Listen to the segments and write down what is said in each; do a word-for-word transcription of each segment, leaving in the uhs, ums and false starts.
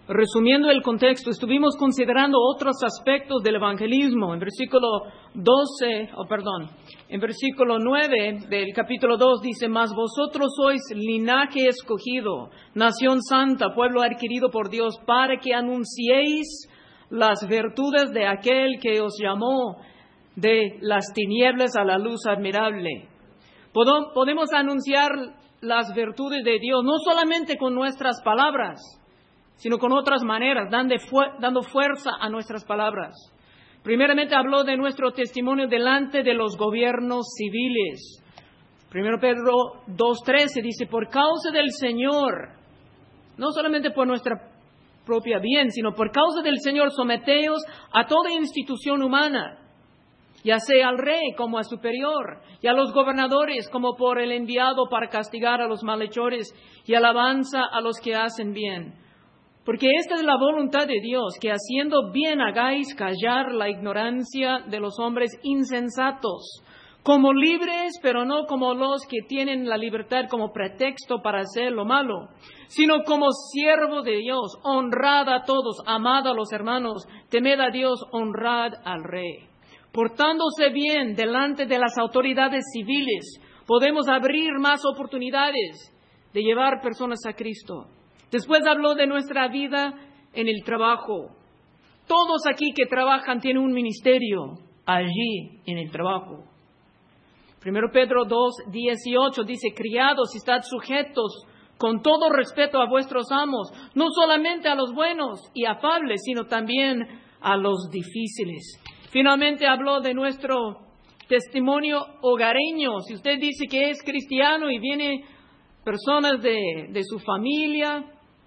Resumiendo el contexto, estuvimos considerando otros aspectos del evangelismo. En versículo doce, oh, perdón, en versículo nueve del capítulo dos dice, mas vosotros sois linaje escogido, nación santa, pueblo adquirido por Dios, para que anunciéis las virtudes de aquel que os llamó de las tinieblas a la luz admirable. Podemos anunciar las virtudes de Dios, no solamente con nuestras palabras, sino con otras maneras, dando fuerza a nuestras palabras. Primeramente habló de nuestro testimonio delante de los gobiernos civiles. Primero Pedro dos trece dice, por causa del Señor, no solamente por nuestra propia bien, sino por causa del Señor, someteos a toda institución humana, ya sea al rey como a superior, y a los gobernadores como por el enviado para castigar a los malhechores y alabanza a los que hacen bien. Porque esta es la voluntad de Dios, que haciendo bien hagáis callar la ignorancia de los hombres insensatos, como libres, pero no como los que tienen la libertad como pretexto para hacer lo malo, sino como siervos de Dios, honrad a todos, amad a los hermanos, temed a Dios, honrad al rey. Portándose bien delante de las autoridades civiles, podemos abrir más oportunidades de llevar personas a Cristo. Después habló de nuestra vida en el trabajo. Todos aquí que trabajan tienen un ministerio allí en el trabajo. Primero Pedro dos dieciocho dice, criados, estad sujetos con todo respeto a vuestros amos, no solamente a los buenos y afables, sino también a los difíciles. Finalmente habló de nuestro testimonio hogareño. Si usted dice que es cristiano y viene personas de, de su familia,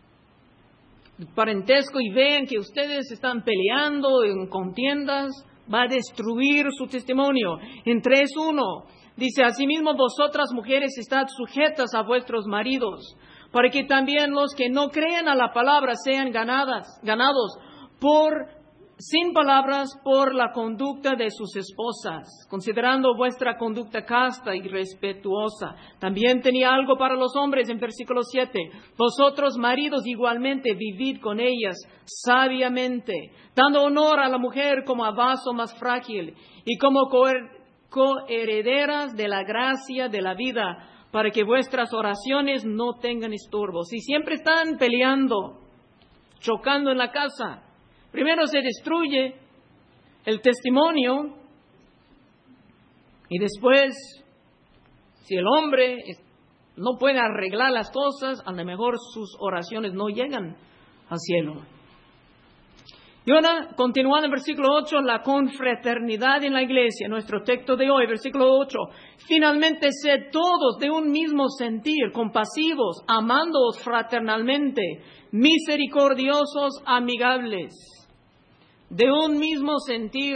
parentesco, y ven que ustedes están peleando en contiendas, va a destruir su testimonio. En tres uno dice, asimismo vosotras mujeres estad sujetas a vuestros maridos, para que también los que no creen a la palabra sean ganadas, ganados por sin palabras por la conducta de sus esposas, considerando vuestra conducta casta y respetuosa. También tenía algo para los hombres en versículo siete. Vosotros, maridos, igualmente vivid con ellas sabiamente, dando honor a la mujer como a vaso más frágil y como coherederas de la gracia de la vida, para que vuestras oraciones no tengan estorbos. Si siempre están peleando, chocando en la casa, primero se destruye el testimonio y después, si el hombre no puede arreglar las cosas, a lo mejor sus oraciones no llegan al cielo. Y ahora, continuando en versículo ocho, la confraternidad en la iglesia, nuestro texto de hoy, versículo ocho. Finalmente, sed todos de un mismo sentir, compasivos, amándoos fraternalmente, misericordiosos, amigables. De un mismo sentir.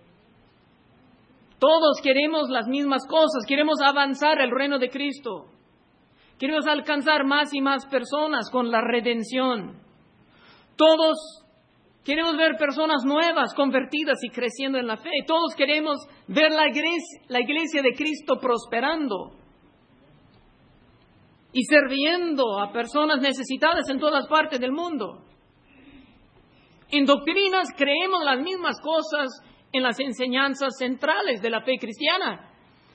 Todos queremos las mismas cosas, queremos avanzar el reino de Cristo. Queremos alcanzar más y más personas con la redención. Todos queremos ver personas nuevas, convertidas y creciendo en la fe. Todos queremos ver la iglesia, la iglesia de Cristo prosperando y sirviendo a personas necesitadas en todas partes del mundo. En doctrinas creemos las mismas cosas en las enseñanzas centrales de la fe cristiana.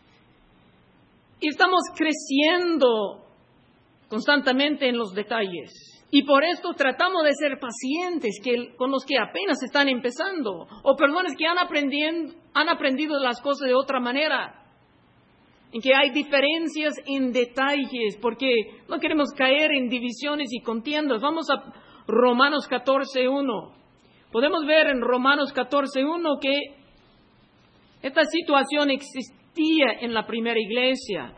Y estamos creciendo constantemente en los detalles. Y por esto tratamos de ser pacientes que, con los que apenas están empezando. O personas que han, han aprendido las cosas de otra manera. En que hay diferencias en detalles. Porque no queremos caer en divisiones y contiendas. Vamos a Romanos catorce uno. Podemos ver en Romanos catorce uno que esta situación existía en la primera iglesia.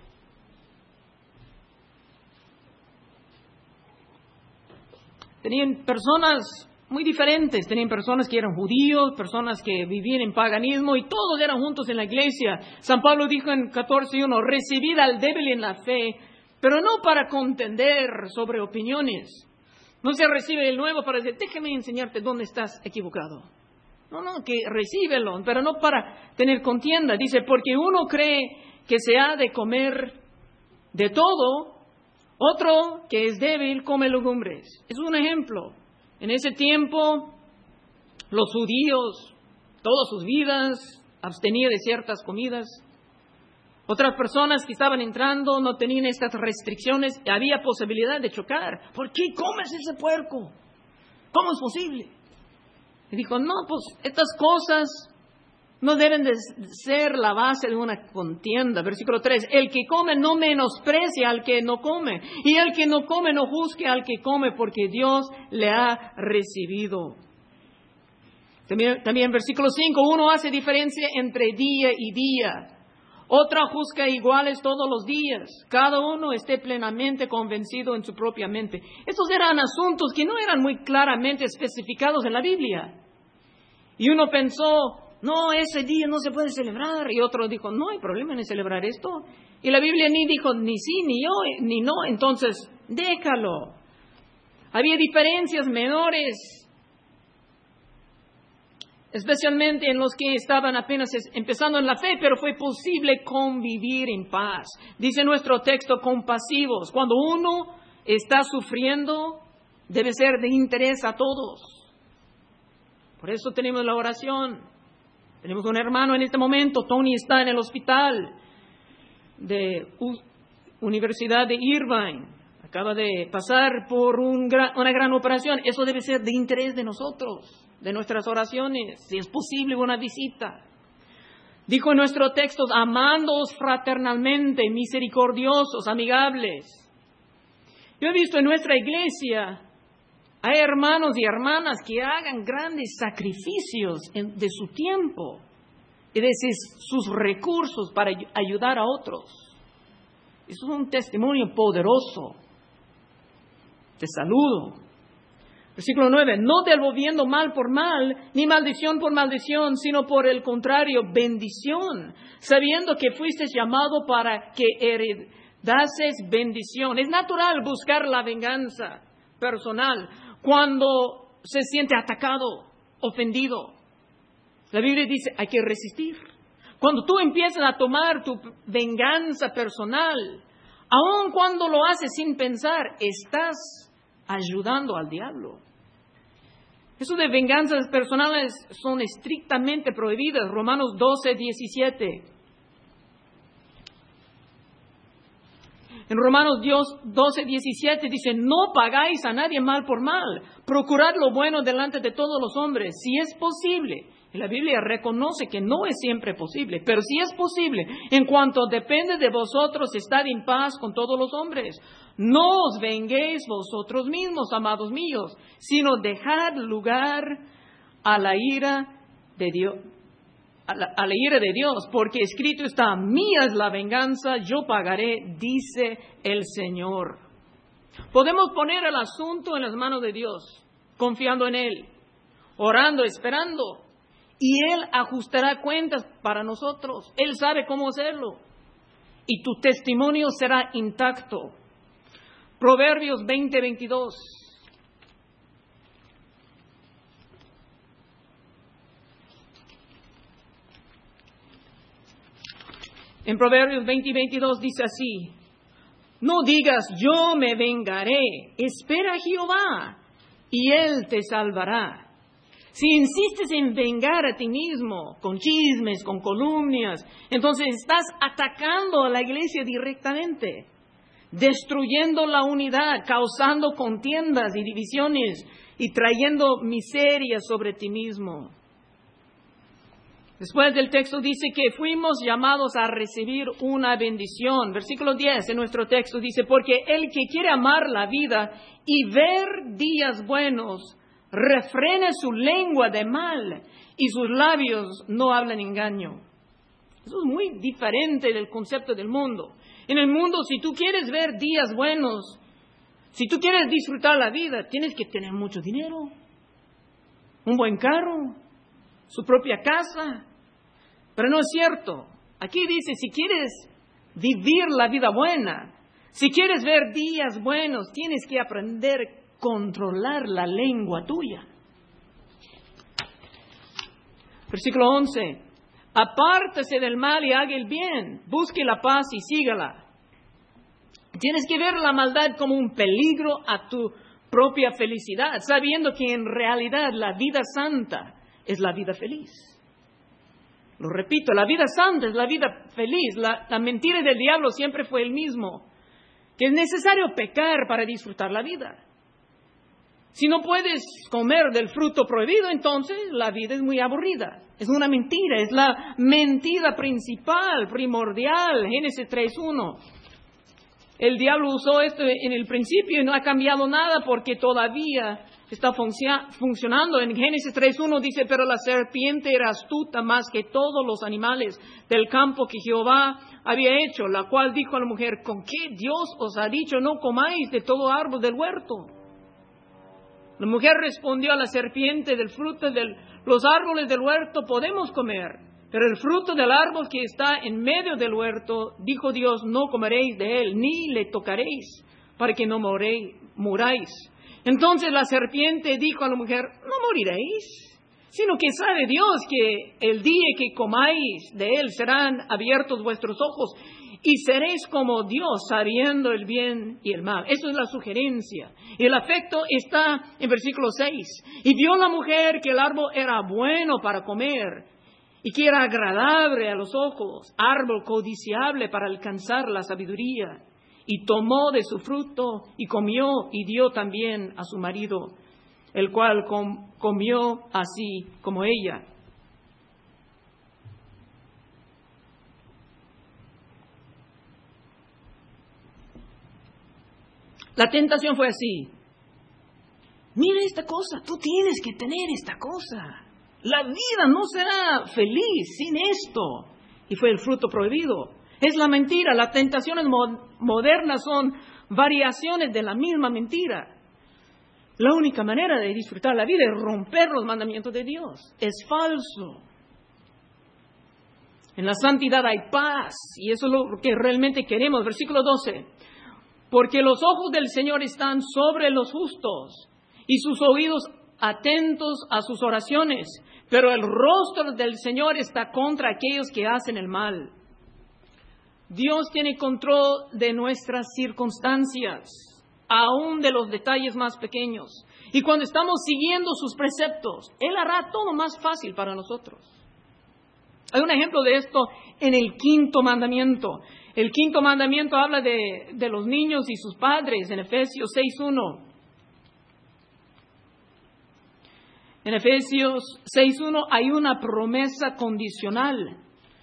Tenían personas muy diferentes, tenían personas que eran judíos, personas que vivían en paganismo y todos eran juntos en la iglesia. San Pablo dijo en catorce uno, recibid al débil en la fe, pero no para contender sobre opiniones. No se recibe el nuevo para decir, déjame enseñarte dónde estás equivocado. No, no, que recíbelo, pero no para tener contienda. Dice, porque uno cree que se ha de comer de todo, otro que es débil come legumbres. Es un ejemplo. En ese tiempo, los judíos, todas sus vidas, abstenían de ciertas comidas. Otras personas que estaban entrando no tenían estas restricciones. Había posibilidad de chocar. ¿Por qué comes ese puerco? ¿Cómo es posible? Y dijo, no, pues estas cosas no deben de ser la base de una contienda. Versículo tres, el que come no menosprecia al que no come, y el que no come no juzgue al que come, porque Dios le ha recibido. También, también versículo cinco, uno hace diferencia entre día y día, otra juzga iguales todos los días, cada uno esté plenamente convencido en su propia mente. Estos eran asuntos que no eran muy claramente especificados en la Biblia. Y uno pensó, no, ese día no se puede celebrar. Y otro dijo, no hay problema en celebrar esto. Y la Biblia ni dijo ni sí, ni yo, ni no. Entonces, déjalo. Había diferencias menores, especialmente en los que estaban apenas empezando en la fe, pero fue posible convivir en paz. Dice nuestro texto, compasivos. Cuando uno está sufriendo, debe ser de interés a todos. Por eso tenemos la oración. Tenemos un hermano en este momento, Tony está en el hospital de U- Universidad de Irvine. Acaba de pasar por un gran, una gran operación. Eso debe ser de interés de nosotros, de nuestras oraciones, si es posible una visita. Dijo en nuestro texto, amándoos fraternalmente, misericordiosos, amigables. Yo he visto en nuestra iglesia, hay hermanos y hermanas que hagan grandes sacrificios en, de su tiempo y de sus, sus recursos para ayudar a otros. Eso es un testimonio poderoso. Te saludo. Versículo nueve, no devolviendo mal por mal, ni maldición por maldición, sino por el contrario, bendición, sabiendo que fuisteis llamado para que heredases bendición. Es natural buscar la venganza personal cuando se siente atacado, ofendido. La Biblia dice, hay que resistir. Cuando tú empiezas a tomar tu venganza personal, aun cuando lo haces sin pensar, estás ayudando al diablo. Eso de venganzas personales son estrictamente prohibidas. Romanos doce, diecisiete. En Romanos doce, diecisiete dice, no pagáis a nadie mal por mal, procurad lo bueno delante de todos los hombres, si es posible. Y la Biblia reconoce que no es siempre posible, pero si es posible, en cuanto depende de vosotros, estad en paz con todos los hombres. No os venguéis vosotros mismos, amados míos, sino dejad lugar a la ira de Dios. A la, a la ira de Dios, porque escrito está, mía es la venganza, yo pagaré, dice el Señor. Podemos poner el asunto en las manos de Dios, confiando en Él, orando, esperando, y Él ajustará cuentas para nosotros. Él sabe cómo hacerlo, y tu testimonio será intacto. Proverbios veinte, veintidós. En Proverbios veinte y veintidós dice así, no digas yo me vengaré, espera a Jehová y Él te salvará. Si insistes en vengar a ti mismo con chismes, con calumnias, entonces estás atacando a la iglesia directamente, destruyendo la unidad, causando contiendas y divisiones y trayendo miseria sobre ti mismo. Después del texto dice que fuimos llamados a recibir una bendición. Versículo diez en nuestro texto dice, porque el que quiere amar la vida y ver días buenos, refrene su lengua de mal y sus labios no hablan engaño. Eso es muy diferente del concepto del mundo. En el mundo, si tú quieres ver días buenos, si tú quieres disfrutar la vida, tienes que tener mucho dinero, un buen carro, su propia casa. Pero no es cierto. Aquí dice, si quieres vivir la vida buena, si quieres ver días buenos, tienes que aprender a controlar la lengua tuya. Versículo once. Apártese del mal y haga el bien. Busque la paz y sígala. Tienes que ver la maldad como un peligro a tu propia felicidad, sabiendo que en realidad la vida santa es la vida feliz. Lo repito, la vida santa es la vida feliz. La, la mentira del diablo siempre fue el mismo, que es necesario pecar para disfrutar la vida. Si no puedes comer del fruto prohibido, entonces la vida es muy aburrida. Es una mentira, es la mentira principal, primordial, Génesis tres uno. El diablo usó esto en el principio y no ha cambiado nada porque todavía está funcionando. En Génesis tres uno dice, pero la serpiente era astuta más que todos los animales del campo que Jehová había hecho, la cual dijo a la mujer, ¿con qué Dios os ha dicho no comáis de todo árbol del huerto? La mujer respondió a la serpiente, del fruto de los árboles del huerto podemos comer, pero el fruto del árbol que está en medio del huerto, dijo Dios, no comeréis de él, ni le tocaréis, para que no moréis, muráis. Entonces la serpiente dijo a la mujer, no moriréis, sino que sabe Dios que el día que comáis de él serán abiertos vuestros ojos y seréis como Dios sabiendo el bien y el mal. Eso es la sugerencia. Y el afecto está en versículo seis. Y vio la mujer que el árbol era bueno para comer y que era agradable a los ojos, árbol codiciable para alcanzar la sabiduría. Y tomó de su fruto y comió y dio también a su marido, el cual com- comió así como ella. La tentación fue así. Mira esta cosa, tú tienes que tener esta cosa. La vida no será feliz sin esto. Y fue el fruto prohibido. Es la mentira. Las tentaciones mo- modernas son variaciones de la misma mentira. La única manera de disfrutar la vida es romper los mandamientos de Dios. Es falso. En la santidad hay paz. Y eso es lo que realmente queremos. Versículo doce. Porque los ojos del Señor están sobre los justos y sus oídos atentos a sus oraciones, pero el rostro del Señor está contra aquellos que hacen el mal. Dios tiene control de nuestras circunstancias, aún de los detalles más pequeños. Y cuando estamos siguiendo sus preceptos, Él hará todo más fácil para nosotros. Hay un ejemplo de esto en el quinto mandamiento. El quinto mandamiento habla de, de los niños y sus padres en Efesios seis uno. En Efesios seis uno hay una promesa condicional.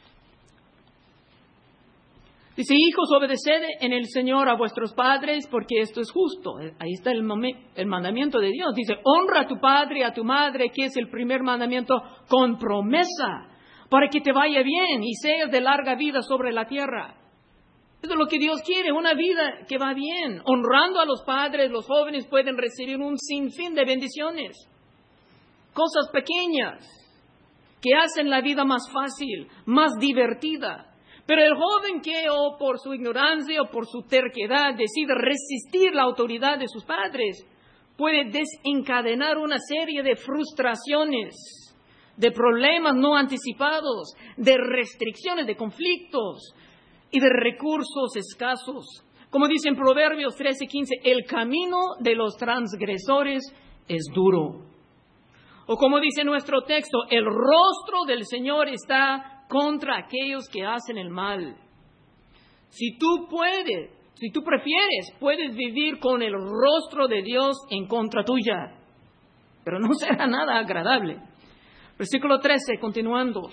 Dice, hijos, obedeced en el Señor a vuestros padres, porque esto es justo. Ahí está el, el mandamiento de Dios. Dice, honra a tu padre y a tu madre, que es el primer mandamiento con promesa, para que te vaya bien y seas de larga vida sobre la tierra. Eso es lo que Dios quiere, una vida que va bien. Honrando a los padres, los jóvenes pueden recibir un sinfín de bendiciones. Cosas pequeñas que hacen la vida más fácil, más divertida. Pero el joven que o por su ignorancia o por su terquedad decide resistir la autoridad de sus padres, puede desencadenar una serie de frustraciones, de problemas no anticipados, de restricciones, de conflictos y de recursos escasos. Como dice en Proverbios trece quince, el camino de los transgresores es duro. O como dice nuestro texto, el rostro del Señor está contra aquellos que hacen el mal. Si tú puedes, si tú prefieres, puedes vivir con el rostro de Dios en contra tuya, pero no será nada agradable. Versículo trece, continuando.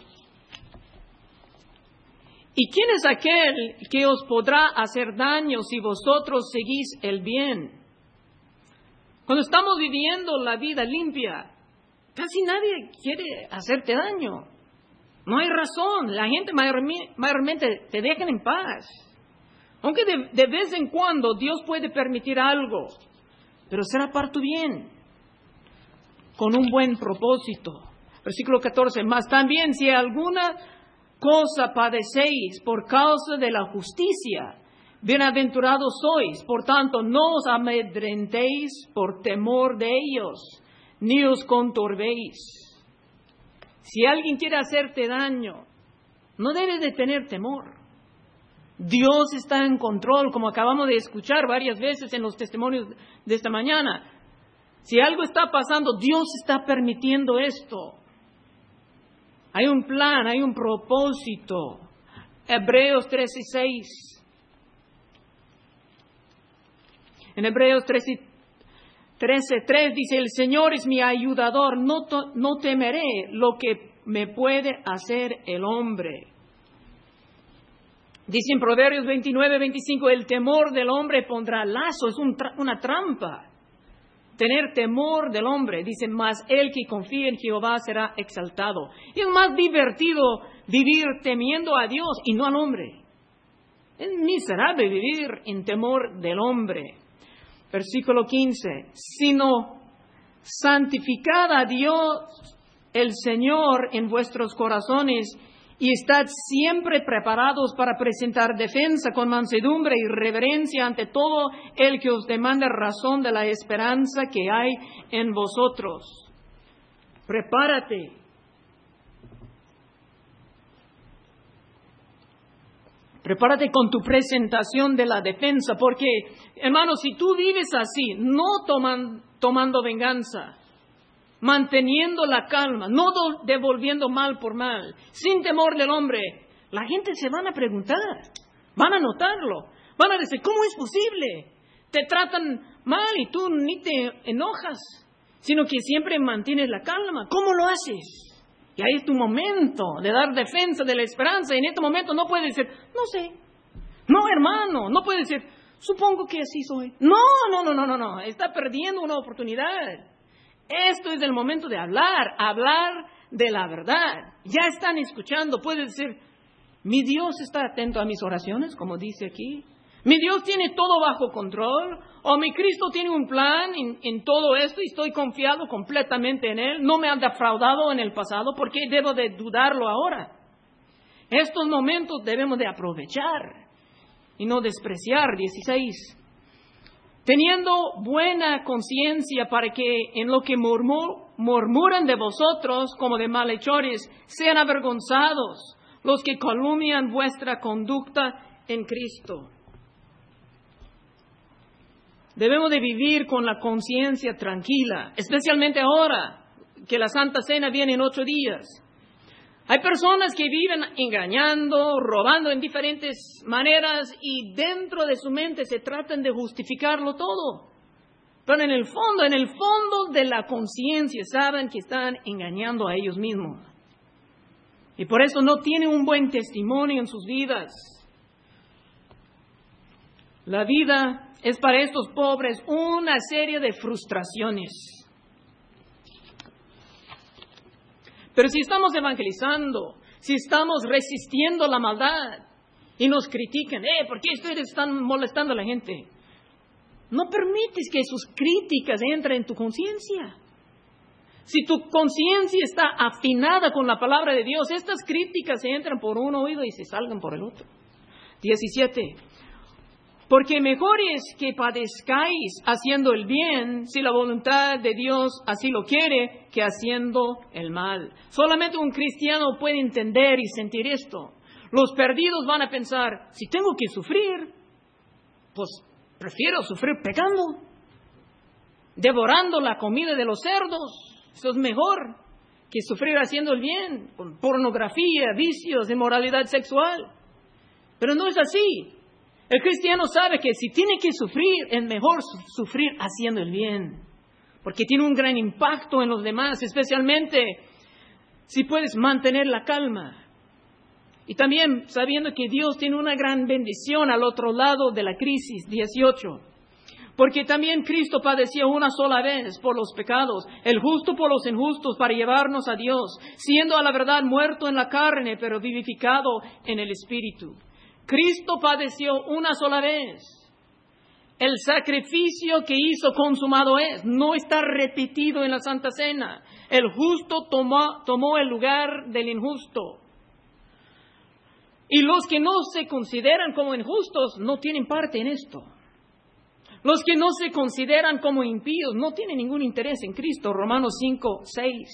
¿Y quién es aquel que os podrá hacer daño si vosotros seguís el bien? Cuando estamos viviendo la vida limpia, casi nadie quiere hacerte daño. No hay razón. La gente mayormente te dejan en paz. Aunque de, de vez en cuando Dios puede permitir algo, pero será para tu bien, con un buen propósito. Versículo catorce, mas también si alguna cosa padecéis por causa de la justicia, bienaventurados sois. Por tanto, no os amedrentéis por temor de ellos, ni os conturbéis. Si alguien quiere hacerte daño, no debes de tener temor. Dios está en control, como acabamos de escuchar varias veces en los testimonios de esta mañana. Si algo está pasando, Dios está permitiendo esto. Hay un plan, hay un propósito. Hebreos trece seis. En Hebreos trece tres dice, el Señor es mi ayudador, no, to, no temeré lo que me puede hacer el hombre. Dice en Proverbios veintinueve veinticinco, el temor del hombre pondrá lazo, es un tra- una trampa. Tener temor del hombre, dice, mas el que confía en Jehová será exaltado. Y es más divertido vivir temiendo a Dios y no al hombre. Es miserable vivir en temor del hombre. Versículo quince, sino santificad a Dios el Señor en vuestros corazones y estad siempre preparados para presentar defensa con mansedumbre y reverencia ante todo el que os demande razón de la esperanza que hay en vosotros. Prepárate. Prepárate con tu presentación de la defensa, porque, hermanos, si tú vives así, no toman, tomando venganza, manteniendo la calma, no do, devolviendo mal por mal, sin temor del hombre, la gente se van a preguntar, van a notarlo, van a decir, ¿cómo es posible? Te tratan mal y tú ni te enojas, sino que siempre mantienes la calma. ¿Cómo lo haces? Y ahí es tu momento de dar defensa de la esperanza. Y en este momento no puedes decir, no sé, no hermano, no puedes decir, supongo que así soy. No, no, no, no, no, no, está perdiendo una oportunidad. Esto es el momento de hablar, hablar de la verdad. Ya están escuchando, puedes decir, mi Dios está atento a mis oraciones, como dice aquí. Mi Dios tiene todo bajo control, o mi Cristo tiene un plan en, en todo esto y estoy confiado completamente en Él. No me han defraudado en el pasado, ¿por qué debo de dudarlo ahora? Estos momentos debemos de aprovechar y no despreciar. dieciséis. Teniendo buena conciencia para que en lo que murmur, murmuran de vosotros como de malhechores sean avergonzados los que calumnian vuestra conducta en Cristo. Debemos de vivir con la conciencia tranquila, especialmente ahora que la Santa Cena viene en ocho días. Hay personas que viven engañando, robando en diferentes maneras y dentro de su mente se tratan de justificarlo todo. Pero en el fondo, en el fondo de la conciencia saben que están engañando a ellos mismos. Y por eso no tienen un buen testimonio en sus vidas. La vida es para estos pobres una serie de frustraciones. Pero si estamos evangelizando, si estamos resistiendo la maldad y nos critican, eh, ¿por qué ustedes están molestando a la gente? No permites que sus críticas entren en tu conciencia. Si tu conciencia está afinada con la palabra de Dios, estas críticas se entran por un oído y se salgan por el otro. diecisiete. Porque mejor es que padezcáis haciendo el bien, si la voluntad de Dios así lo quiere, que haciendo el mal. Solamente un cristiano puede entender y sentir esto. Los perdidos van a pensar, si tengo que sufrir, pues prefiero sufrir pecando, devorando la comida de los cerdos. Eso es mejor que sufrir haciendo el bien, con pornografía, vicios, inmoralidad sexual. Pero no es así. El cristiano sabe que si tiene que sufrir, es mejor sufrir haciendo el bien, porque tiene un gran impacto en los demás, especialmente si puedes mantener la calma. Y también sabiendo que Dios tiene una gran bendición al otro lado de la crisis. dieciocho. Porque también Cristo padeció una sola vez por los pecados, el justo por los injustos, para llevarnos a Dios, siendo a la verdad muerto en la carne, pero vivificado en el Espíritu. Cristo padeció una sola vez. El sacrificio que hizo consumado es, no está repetido en la Santa Cena. El justo tomó, tomó el lugar del injusto. Y los que no se consideran como injustos no tienen parte en esto. Los que no se consideran como impíos no tienen ningún interés en Cristo. Romanos cinco, seis.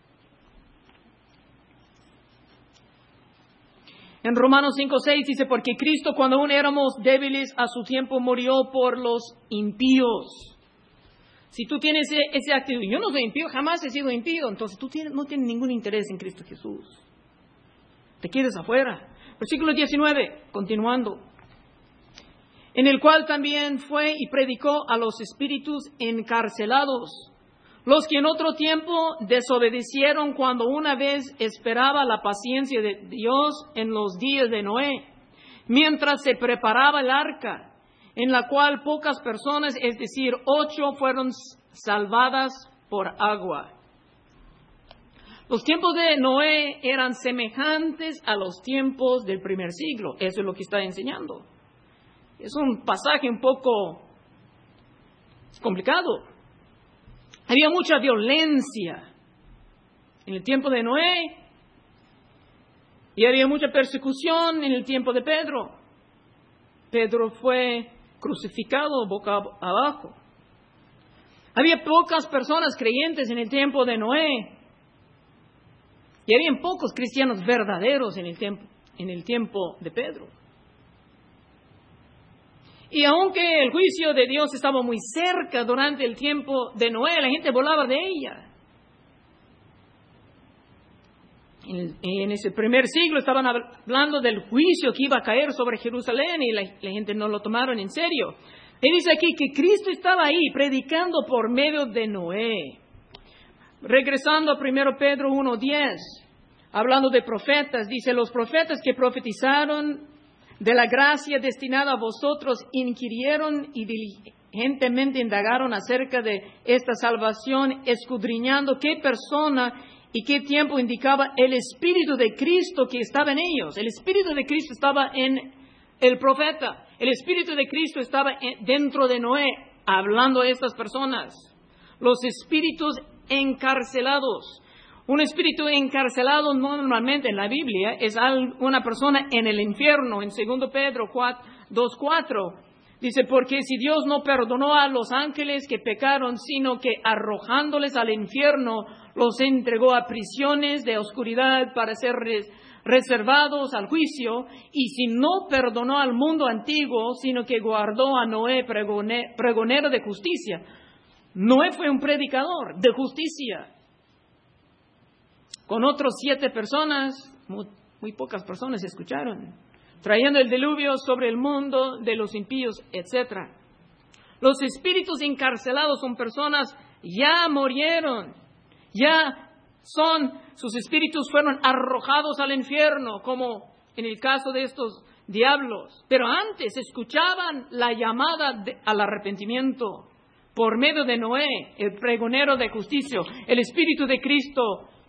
En Romanos cinco, seis dice, porque Cristo cuando aún éramos débiles a su tiempo murió por los impíos. Si tú tienes ese, ese actitud, yo no soy impío, jamás he sido impío, entonces tú tienes, no tienes ningún interés en Cristo Jesús. Te quedas afuera. Versículo diecinueve, continuando. En el cual también fue y predicó a los espíritus encarcelados, los que en otro tiempo desobedecieron cuando una vez esperaba la paciencia de Dios en los días de Noé, mientras se preparaba el arca, en la cual pocas personas, es decir, ocho, fueron salvadas por agua. Los tiempos de Noé eran semejantes a los tiempos del primer siglo. Eso es lo que está enseñando. Es un pasaje un poco complicado. Había mucha violencia en el tiempo de Noé y había mucha persecución en el tiempo de Pedro. Pedro fue crucificado boca abajo. Había pocas personas creyentes en el tiempo de Noé y había pocos cristianos verdaderos en el tiempo, en el tiempo de Pedro. Y aunque el juicio de Dios estaba muy cerca durante el tiempo de Noé, la gente volaba de ella. En, en ese primer siglo estaban hablando del juicio que iba a caer sobre Jerusalén y la, la gente no lo tomaron en serio. Y dice aquí que Cristo estaba ahí predicando por medio de Noé. Regresando a primero Pedro uno diez, hablando de profetas, dice, los profetas que profetizaron de la gracia destinada a vosotros inquirieron y diligentemente indagaron acerca de esta salvación, escudriñando qué persona y qué tiempo indicaba el Espíritu de Cristo que estaba en ellos. El Espíritu de Cristo estaba en el profeta. El Espíritu de Cristo estaba dentro de Noé, hablando a estas personas. Los espíritus encarcelados. Un espíritu encarcelado normalmente en la Biblia es una persona en el infierno. En segundo Pedro dos cuatro dice, porque si Dios no perdonó a los ángeles que pecaron, sino que arrojándoles al infierno, los entregó a prisiones de oscuridad para ser reservados al juicio, y si no perdonó al mundo antiguo, sino que guardó a Noé pregonero de justicia. Noé fue un predicador de justicia. Con otros siete personas, muy, muy pocas personas escucharon, trayendo el diluvio sobre el mundo de los impíos, etcétera. Los espíritus encarcelados son personas ya murieron, ya son, sus espíritus fueron arrojados al infierno, como en el caso de estos diablos. Pero antes escuchaban la llamada de, al arrepentimiento por medio de Noé, el pregonero de justicia, el Espíritu de Cristo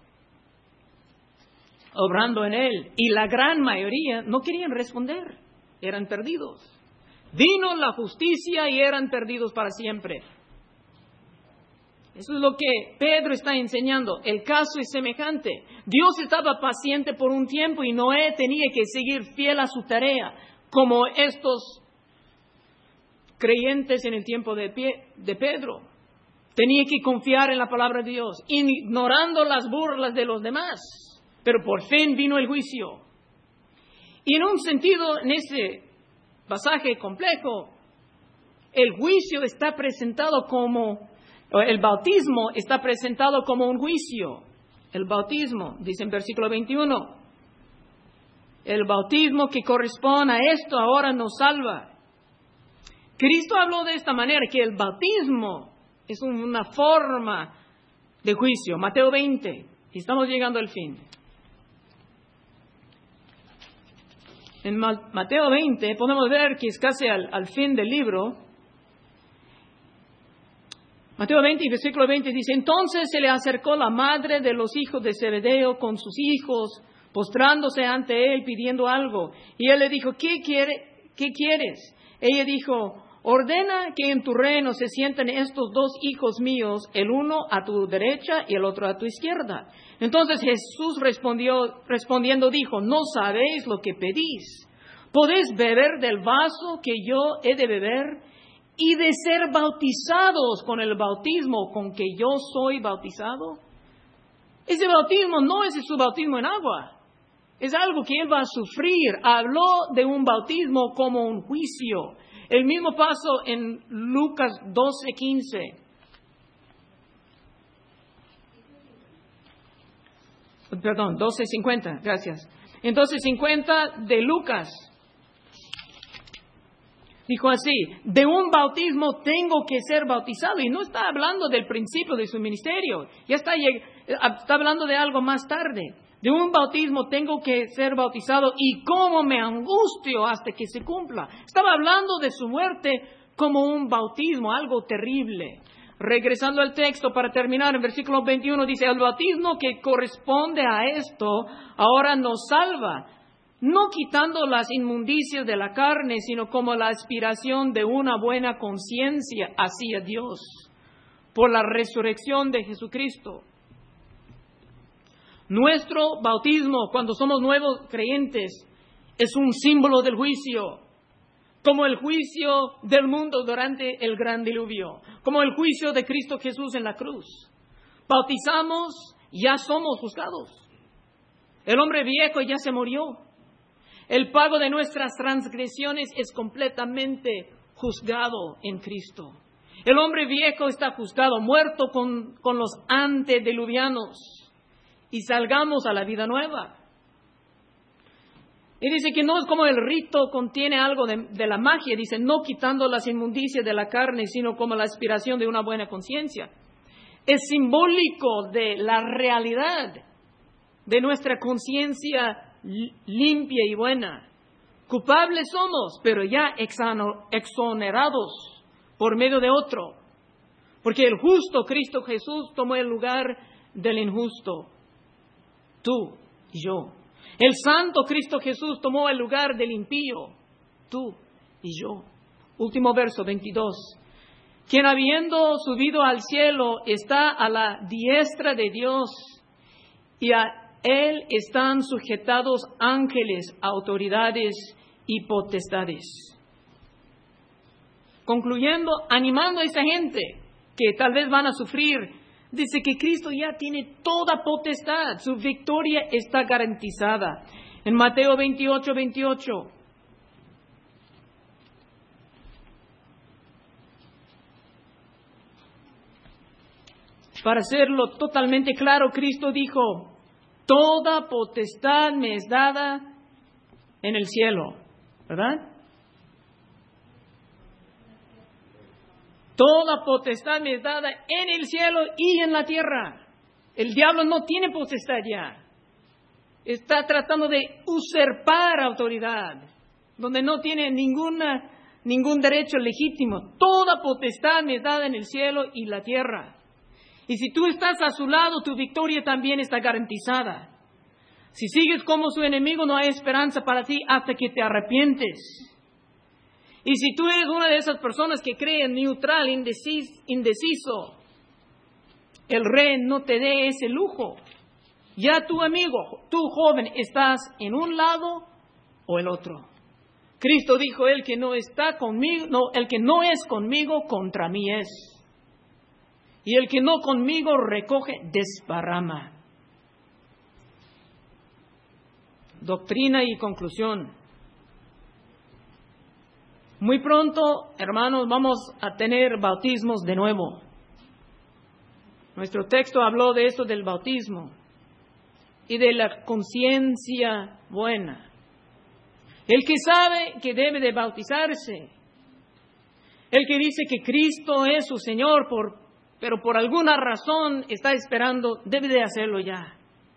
obrando en él, y la gran mayoría no querían responder, eran perdidos. Vino la justicia y eran perdidos para siempre. Eso es lo que Pedro está enseñando. El caso es semejante. Dios estaba paciente por un tiempo y Noé tenía que seguir fiel a su tarea, como estos creyentes en el tiempo de, pie, de Pedro. Tenía que confiar en la palabra de Dios, ignorando las burlas de los demás. Pero por fin vino el juicio. Y en un sentido, en ese pasaje complejo, el juicio está presentado como, el bautismo está presentado como un juicio. El bautismo, dice en versículo veintiuno, el bautismo que corresponde a esto ahora nos salva. Cristo habló de esta manera, que el bautismo es una forma de juicio. Mateo veinte, y estamos llegando al fin. En Mateo veinte podemos ver que es casi al, al fin del libro. Mateo veinte, versículo veinte dice, entonces se le acercó la madre de los hijos de Zebedeo con sus hijos, postrándose ante él pidiendo algo. Y él le dijo, ¿qué, quiere, qué quieres? Ella dijo, ordena que en tu reino se sienten estos dos hijos míos, el uno a tu derecha y el otro a tu izquierda. Entonces Jesús respondió, respondiendo dijo, no sabéis lo que pedís. ¿Podéis beber del vaso que yo he de beber y de ser bautizados con el bautismo con que yo soy bautizado? Ese bautismo no es su bautismo en agua. Es algo que él va a sufrir. Habló de un bautismo como un juicio. El mismo paso en Lucas doce quince. perdón, doce cincuenta, gracias. En doce cincuenta de Lucas, dijo así, de un bautismo tengo que ser bautizado. Y no está hablando del principio de su ministerio, ya está, está hablando de algo más tarde. De un bautismo tengo que ser bautizado y cómo me angustio hasta que se cumpla. Estaba hablando de su muerte como un bautismo, algo terrible. Regresando al texto para terminar, en versículo veintiuno dice, el bautismo que corresponde a esto ahora nos salva, no quitando las inmundicias de la carne, sino como la aspiración de una buena conciencia hacia Dios, por la resurrección de Jesucristo. Nuestro bautismo, cuando somos nuevos creyentes, es un símbolo del juicio, como el juicio del mundo durante el gran diluvio, como el juicio de Cristo Jesús en la cruz. Bautizamos, ya somos juzgados. El hombre viejo ya se murió. El pago de nuestras transgresiones es completamente juzgado en Cristo. El hombre viejo está juzgado, muerto con, con los antediluvianos. Y salgamos a la vida nueva. Y dice que no es como el rito contiene algo de, de la magia, dice, no quitando las inmundicias de la carne, sino como la aspiración de una buena conciencia. Es simbólico de la realidad de nuestra conciencia limpia y buena. Culpables somos, pero ya exonerados por medio de otro. Porque el justo, Cristo Jesús, tomó el lugar del injusto. Tú y yo. El santo Cristo Jesús tomó el lugar del impío. Tú y yo. Último verso, veintidós. Quien habiendo subido al cielo está a la diestra de Dios y a Él están sujetados ángeles, autoridades y potestades. Concluyendo, animando a esa gente que tal vez van a sufrir, dice que Cristo ya tiene toda potestad, su victoria está garantizada. En Mateo veintiocho, veintiocho. Para hacerlo totalmente claro, Cristo dijo, toda potestad me es dada en el cielo, ¿verdad? Toda potestad me es dada en el cielo y en la tierra. El diablo no tiene potestad ya. Está tratando de usurpar autoridad, donde no tiene ninguna, ningún derecho legítimo. Toda potestad me es dada en el cielo y la tierra. Y si tú estás a su lado, tu victoria también está garantizada. Si sigues como su enemigo, no hay esperanza para ti hasta que te arrepientes. Y si tú eres una de esas personas que cree neutral, indeciso, indeciso, el rey no te dé ese lujo. Ya tu amigo, tú joven, estás en un lado o el otro. Cristo dijo, el que no está conmigo, no, el que no es conmigo, contra mí es. Y el que no conmigo recoge, desparrama. Doctrina y conclusión. Muy pronto, hermanos, vamos a tener bautismos de nuevo. Nuestro texto habló de eso del bautismo y de la conciencia buena. El que sabe que debe de bautizarse, el que dice que Cristo es su Señor, por, pero por alguna razón está esperando, debe de hacerlo ya.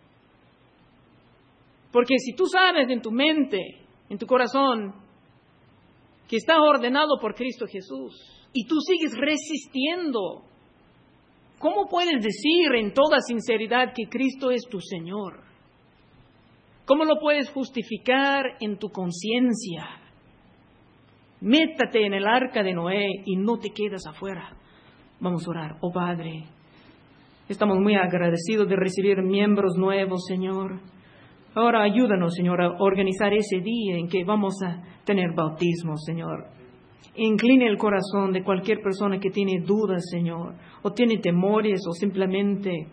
Porque si tú sabes en tu mente, en tu corazón, que está ordenado por Cristo Jesús, y tú sigues resistiendo, ¿cómo puedes decir en toda sinceridad que Cristo es tu Señor? ¿Cómo lo puedes justificar en tu conciencia? Métate en el arca de Noé y no te quedas afuera. Vamos a orar. Oh Padre, estamos muy agradecidos de recibir miembros nuevos, Señor. Ahora ayúdanos, Señor, a organizar ese día en que vamos a tener bautismo, Señor. Incline el corazón de cualquier persona que tiene dudas, Señor, o tiene temores, o simplemente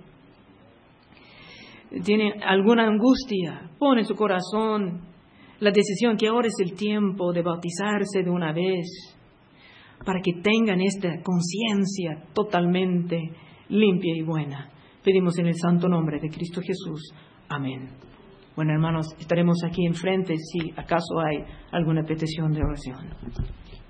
tiene alguna angustia. Pon en su corazón la decisión que ahora es el tiempo de bautizarse de una vez, para que tengan esta conciencia totalmente limpia y buena. pedimos en el santo nombre de Cristo Jesús. Amén. Bueno, hermanos, estaremos aquí enfrente si acaso hay alguna petición de oración.